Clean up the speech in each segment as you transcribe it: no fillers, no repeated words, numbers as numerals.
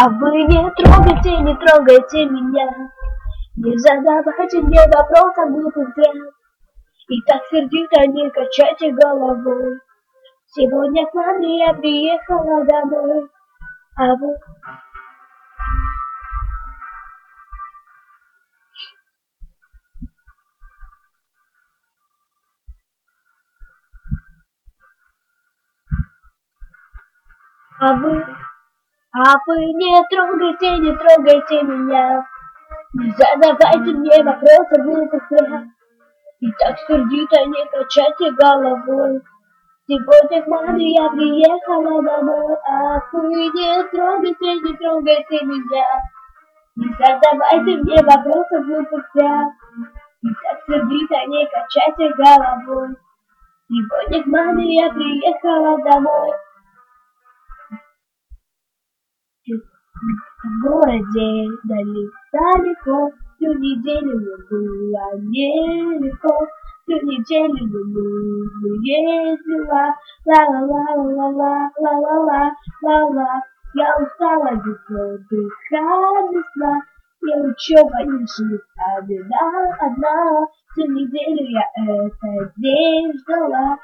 А вы не трогайте меня, не задавайте мне вопросов глупых зря. И так сердито не качайте головой. Сегодня к маме я приехала домой, а вы... А вы не трогайте меня, не задавайте мне вопросов глупых зря. И так сердито не качайте головой. Сегодня к маме я приехала домой, а вы не трогайте меня, не задавайте мне вопросов глупых зря. И так сердито не качайте головой. Сегодня к маме я приехала домой. В городе далеко, всю неделю мне было нелегко, всю неделю я ездила, ла-ла-ла-ла-ла-ла-ла-ла-ла. Я устала без отдыха, без сна, и учеба не одна. Всю неделю я этот день ждала,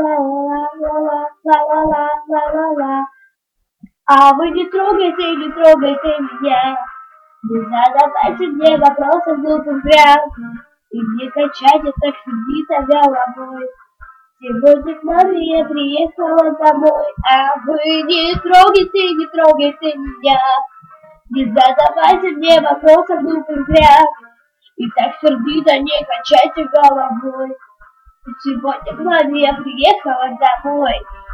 ла-ла-ла-ла-ла-ла-ла-ла-ла. А вы не трогайте меня, не задавайте мне вопросов глупых зря. И не качайте так сердито головой. Сегодня к маме я приехала домой, а вы не трогайте меня, не задавайте мне вопросов глупых зря. И так сердито не качайте головой. Сегодня к маме я приехала домой.